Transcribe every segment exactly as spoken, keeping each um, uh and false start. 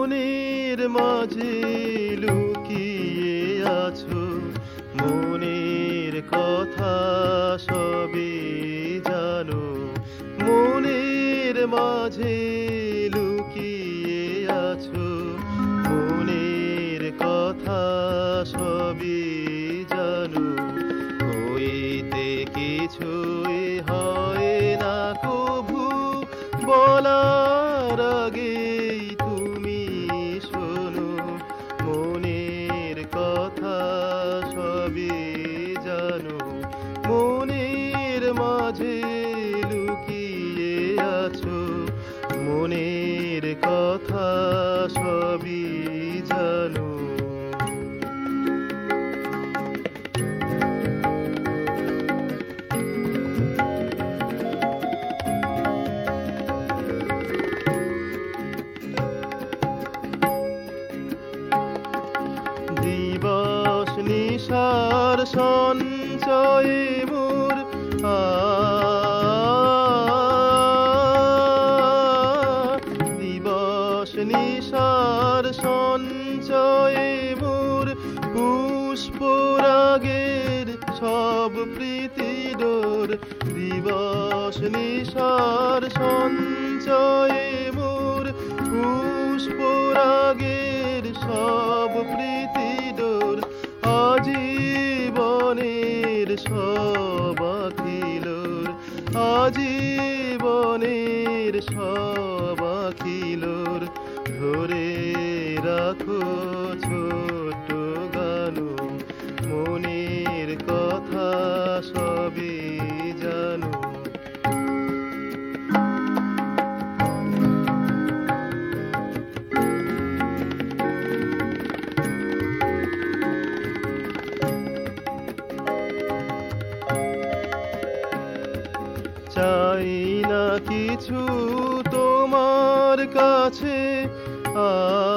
মনের মাঝে লুকিয়ে আছো, মনের কথা সবই জানো। মনের মাঝে লুকিয়ে আছো, মনের কথা সবই জানো। হইতে কিছুই হয় না কভু, বলার আগেই তুমি শোনো। মনের কথা সবই জানো, মনের মাঝে লুকিয়ে আছো, মনের কথা সবই জানো। দিবস নিশার সঞ্চয়ে মোর আ দিবস নিশার সঞ্চয়ে মোর পুষ্পরাগের সব প্রীতি ডোর। দিবস নিশার সঞ্চয়ে মোর পুষ্পরাগের সব প্রীতি ডোর। আজীবনের সব আখিলোর, আজীবনের সব আখিলোর। ধরে রাখো ছোট গানো, মনের কথা সবই জানো। চাই না কিছু তোমার কাছে, আ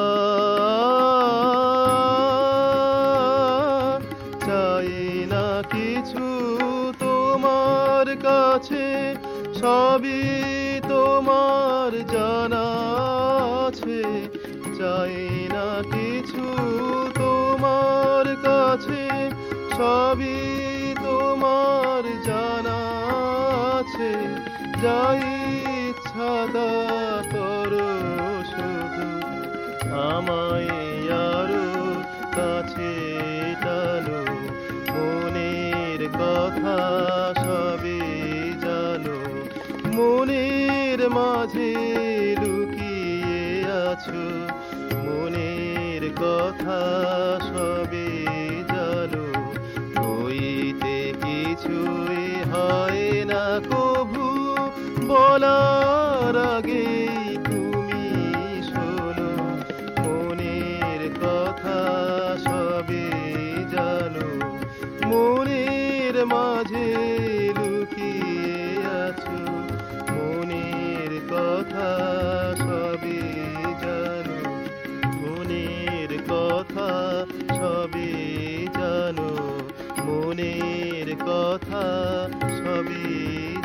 চাই না কিছু তোমার কাছে, সবই তোমার জানা আছে। চাই না কিছু তোমার কাছে, সবই তোমার জানা আছে। যাই ইচ্ছা তা করো শুধু, আমায় আরো কাছে টানো। মনের কথা সবই জানো, মনের মাঝে লুকিয়ে আছো, মনের কথা সবই জানো। হইতে কিছুই হয় না কভু, বলার আগেই তুমি শোনো। মনের কথা সবই জানো, মনের মাঝে লুকিয়ে আছো, মনের কথা সবই জানো। মনের কথা সবই জানো, মনের কথা সবই